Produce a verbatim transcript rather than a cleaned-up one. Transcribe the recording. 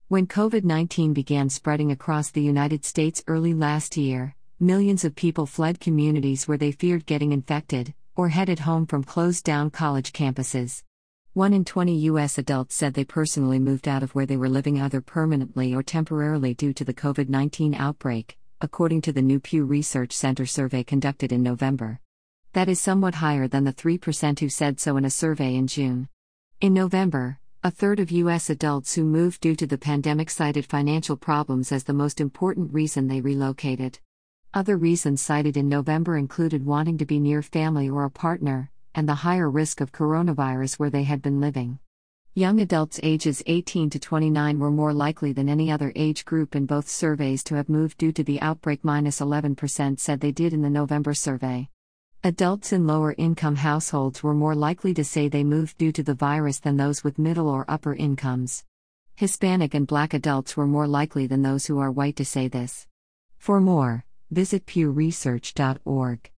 When COVID nineteen began spreading across the United States early last year, millions of people fled communities where they feared getting infected, or headed home from closed-down college campuses. One in twenty U S adults said they personally moved out of where they were living either permanently or temporarily due to the COVID nineteen outbreak, according to the new Pew Research Center survey conducted in November. That is somewhat higher than the three percent who said so in a survey in June. In November, a third of U S adults who moved due to the pandemic cited financial problems as the most important reason they relocated. Other reasons cited in November included wanting to be near family or a partner, and the higher risk of coronavirus where they had been living. Young adults ages eighteen to twenty-nine were more likely than any other age group in both surveys to have moved due to the outbreak. eleven percent said they did in the November survey. Adults in lower-income households were more likely to say they moved due to the virus than those with middle or upper incomes. Hispanic and Black adults were more likely than those who are white to say this. For more, visit pew research dot org.